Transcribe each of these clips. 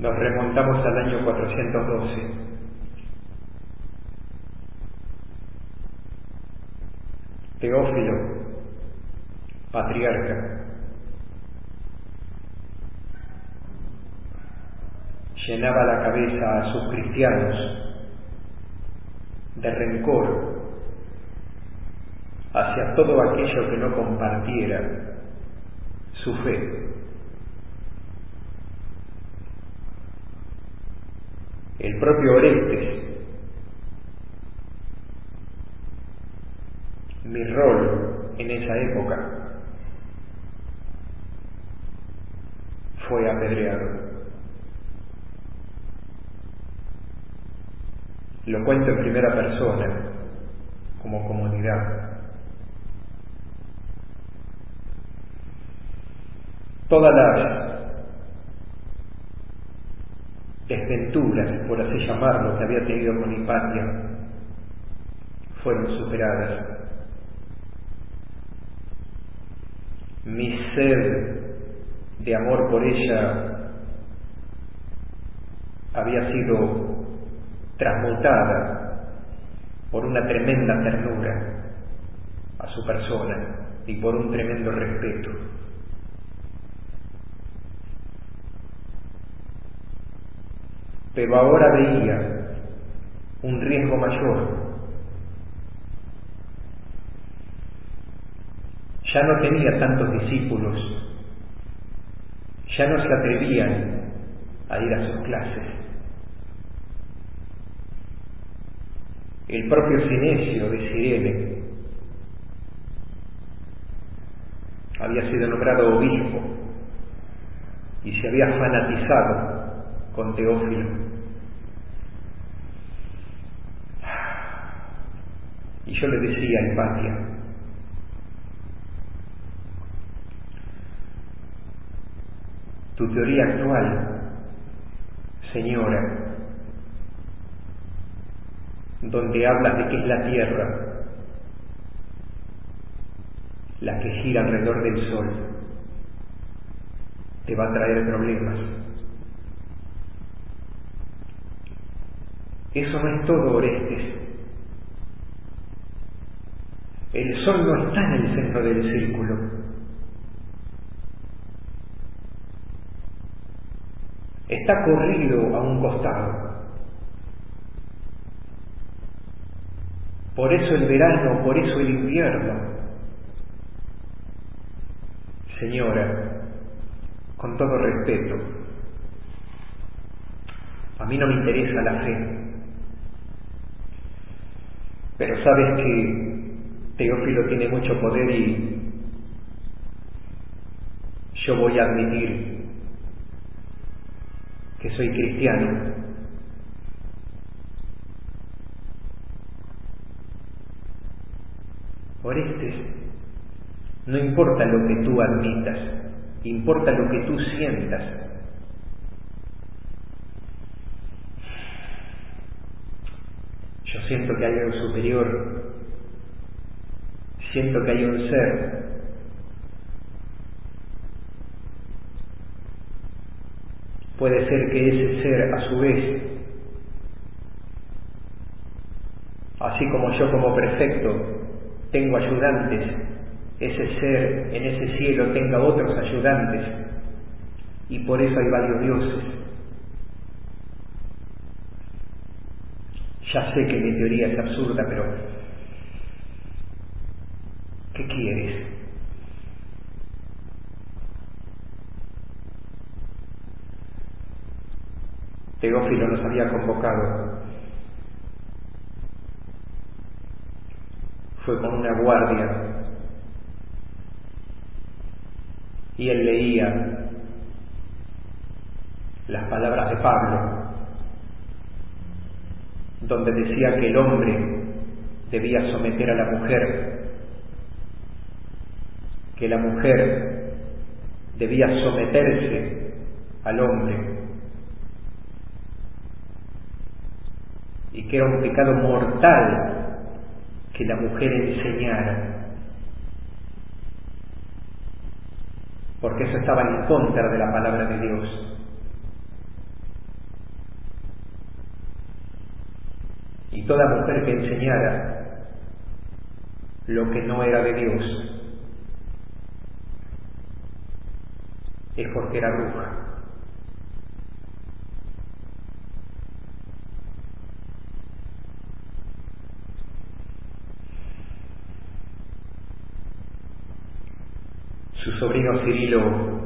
Nos remontamos al año 412. Teófilo, patriarca, llenaba la cabeza a sus cristianos de rencor hacia todo aquello que no compartiera su fe. El propio Orestes, mi rol en esa época, fue apedreado. Lo cuento en primera persona, como comunidad. Todas las desventuras, por así llamarlo, que había tenido con Hipatia fueron superadas. Mi sed de amor por ella había sido transmutada por una tremenda ternura a su persona y por un tremendo respeto. Pero ahora veía un riesgo mayor. Ya no tenía tantos discípulos, ya no se atrevían a ir a sus clases. El propio Sinesio de Cirene había sido nombrado obispo y se había fanatizado con Teófilo. Y yo le decía a Hipatia, tu teoría actual, señora, donde hablas de que es la Tierra la que gira alrededor del Sol, te va a traer problemas. Eso no es todo, Orestes. El Sol no está en el centro del círculo. Está corrido a un costado. Por eso el verano, por eso el invierno. Señora, con todo respeto, a mí no me interesa la fe, pero sabes que Teófilo tiene mucho poder y yo voy a admitir que soy cristiano. Orestes, no importa lo que tú admitas, importa lo que tú sientas. Yo siento que hay algo superior, siento que hay un ser. Puede ser que ese ser, a su vez, así como yo como prefecto tengo ayudantes, ese ser en ese cielo tenga otros ayudantes, y por eso hay varios dioses. Ya sé que mi teoría es absurda, pero ¿qué quieres? Teófilo nos había convocado. Fue con una guardia y él leía las palabras de Pablo, donde decía que el hombre debía someter a la mujer, que la mujer debía someterse al hombre, y que era un pecado mortal que la mujer enseñara, porque eso estaba en contra de la palabra de Dios. Y toda mujer que enseñara lo que no era de Dios es porque era bruja. Su sobrino Cirilo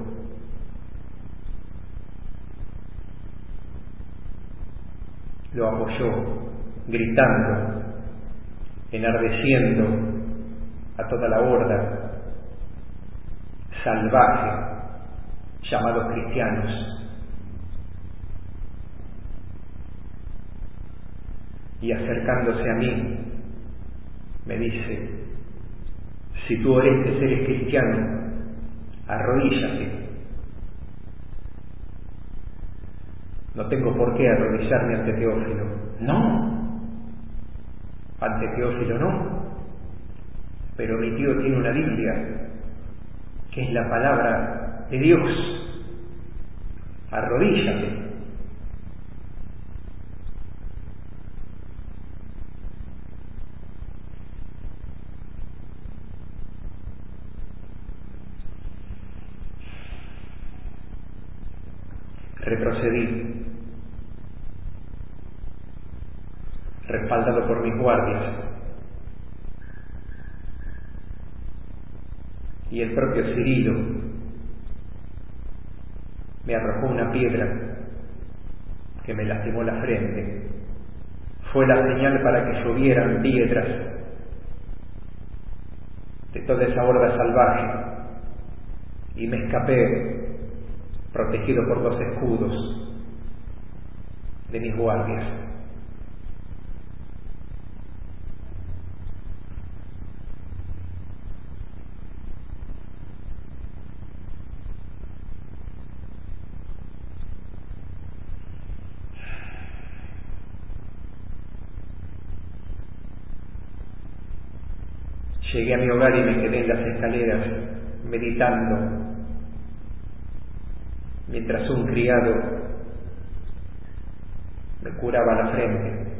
lo apoyó, gritando, enardeciendo a toda la horda salvaje llamados cristianos, y acercándose a mí me dice: si tú Orestes eres cristiano, arrodíllate. No tengo por qué arrodillarme ante Teófilo. No, ante Teófilo no, pero mi tío tiene una Biblia que es la palabra de Dios. Arrodíllate. Retrocedí, respaldado por mis guardias, y el propio Cirilo me arrojó una piedra que me lastimó la frente. Fue la señal para que llovieran piedras de toda esa horda salvaje, y me escapé protegido por 2 escudos de mis guardias. Llegué a mi hogar y me quedé en las escaleras meditando, mientras un criado me curaba la frente.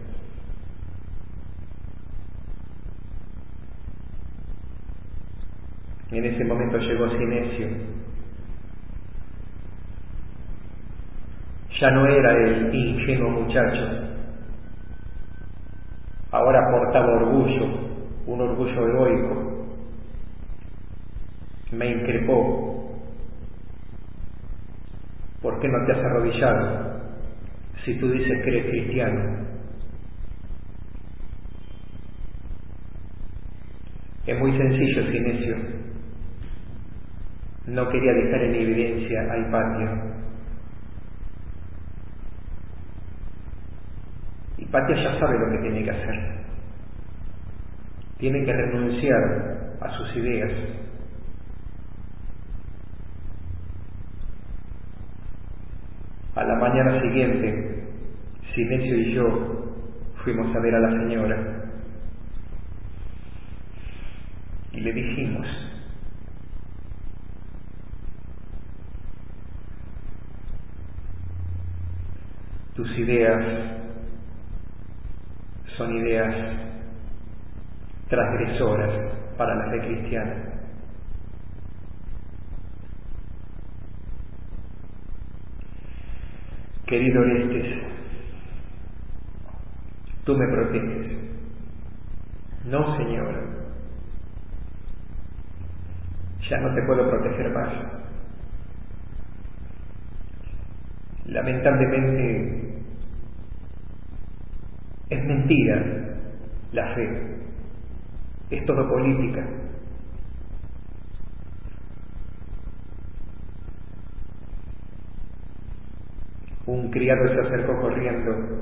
En ese momento llegó Sinesio. Ya no era el ingenuo muchacho, ahora portaba orgullo, un orgullo egoico. Me increpó: ¿por qué no te has arrodillado si tú dices que eres cristiano? Es muy sencillo, Sinesio. No quería dejar en evidencia a Hipatia. Hipatia ya sabe lo que tiene que hacer. Tiene que renunciar a sus ideas. A la mañana siguiente, Sinesio y yo fuimos a ver a la señora y le dijimos: tus ideas son ideas transgresoras para la fe cristiana. Querido Orestes, tú me proteges. No, señora, ya no te puedo proteger más. Lamentablemente, es mentira la fe, es todo política. Un criado se acercó corriendo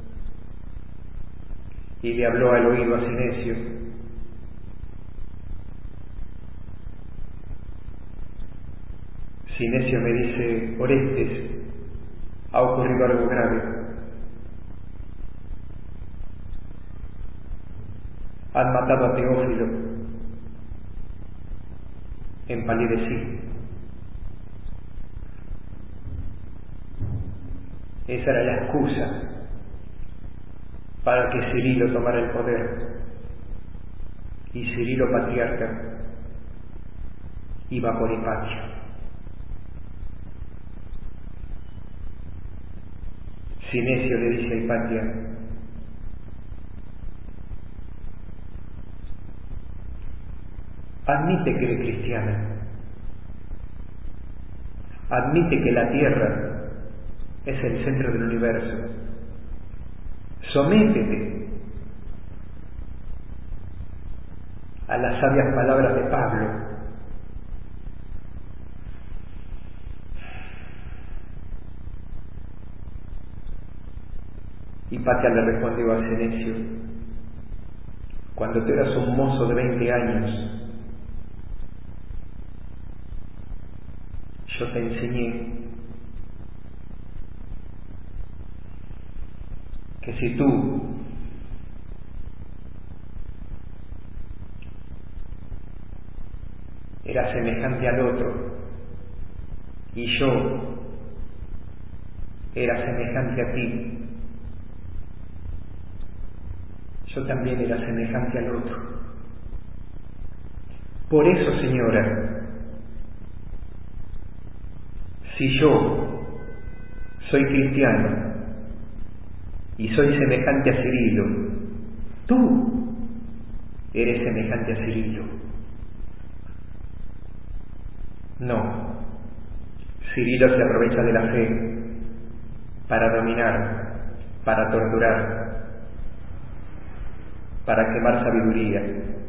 y le habló al oído a Sinesio. Sinesio me dice: Orestes, ha ocurrido algo grave. Han matado a Teófilo. Empalidecí. Esa era la excusa para que Cirilo tomara el poder. Y Cirilo, patriarca, iba por Hipatia. Sinesio le dice a Hipatia: admite que eres cristiana, admite que la tierra es el centro del universo, sométete a las sabias palabras de Pablo. Hipatia le respondió a Sinesio: cuando tú eras un mozo de 20 años, yo te enseñé que si tú eras semejante al otro y yo era semejante a ti, yo también era semejante al otro. Por eso, señora, si yo soy cristiano y soy semejante a Cirilo, tú eres semejante a Cirilo. No, Cirilo se aprovecha de la fe para dominar, para torturar, para quemar sabiduría,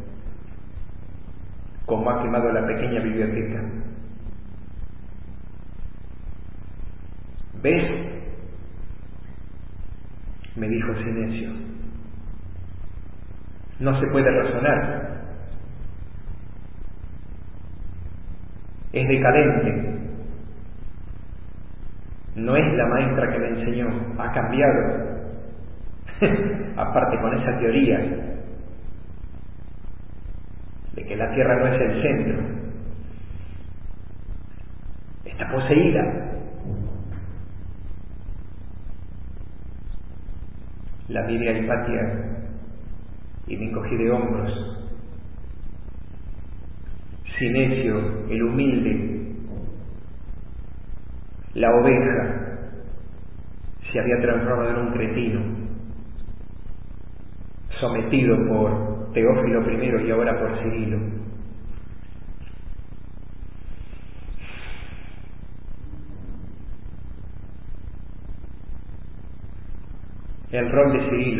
como ha quemado la pequeña biblioteca. ¿Ves?, me dijo Sinesio. No se puede razonar. Es decadente. No es la maestra que me enseñó. Ha cambiado. Aparte con esa teoría de que la Tierra no es el centro. Está poseída. La miré a Hipatia y me encogí de hombros. Sinesio, el humilde, la oveja, se había transformado en un cretino, sometido por Teófilo I y ahora por Cirilo. El rol de Cirilo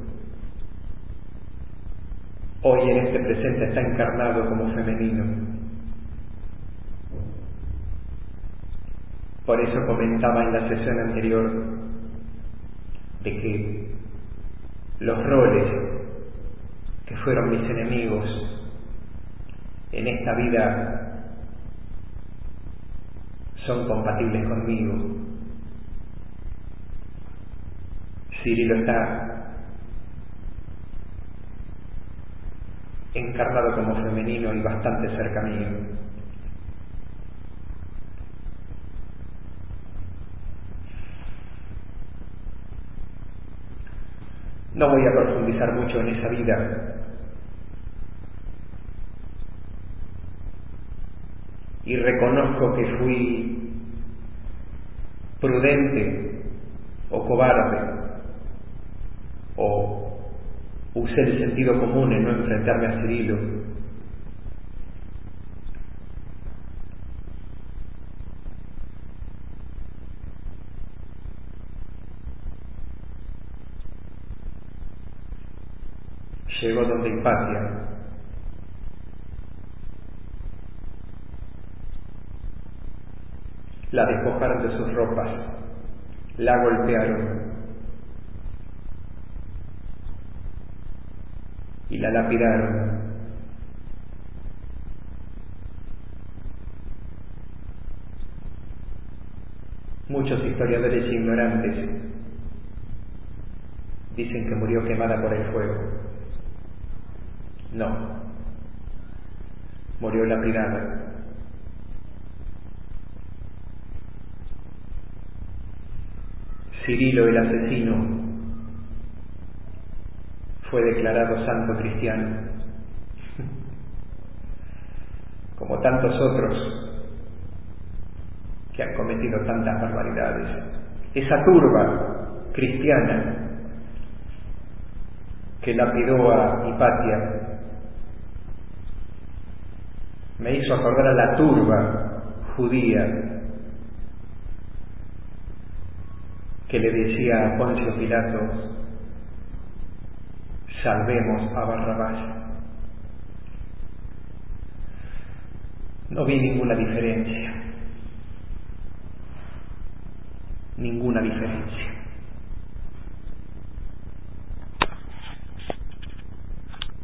hoy en este presente está encarnado como femenino. Por eso comentaba en la sesión anterior de que los roles que fueron mis enemigos en esta vida son compatibles conmigo. Cirilo está encarnado como femenino y bastante cerca mío. No voy a profundizar mucho en esa vida. Y reconozco que fui prudente o cobarde, o usé el sentido común en no enfrentarme a Cirilo. Llegó donde Hipatia. La despojaron de sus ropas, la golpearon y la lapidaron. Muchos historiadores ignorantes dicen que murió quemada por el fuego. No, murió lapidada. Cirilo, el asesino, fue declarado santo cristiano, como tantos otros que han cometido tantas barbaridades. Esa turba cristiana que lapidó a Hipatia me hizo acordar a la turba judía que le decía a Poncio Pilato: salvemos a Barrabás. No vi ninguna diferencia,